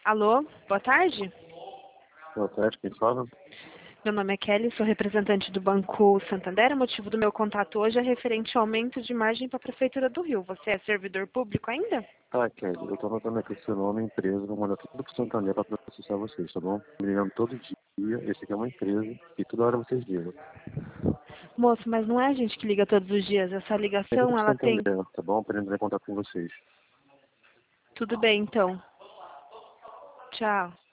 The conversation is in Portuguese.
Alô, boa tarde. Boa tarde, quem fala? Meu nome é Kelly, sou representante do Banco Santander. O motivo do meu contato hoje é referente ao aumento de margem para a Prefeitura do Rio. Você é servidor público ainda? Tá, Kelly, eu tô anotando aqui o seu nome, empresa, vou mandar tudo pro Santander pra processar vocês, tá bom? Me ligando todo dia, esse aqui é uma empresa, e toda hora vocês ligam. Moço, mas não é a gente que liga todos os dias. Essa Liga ligação, pro ela tem... Santander, tá bom? Pra entrar em contato com vocês. Tudo bem, então. Tchau.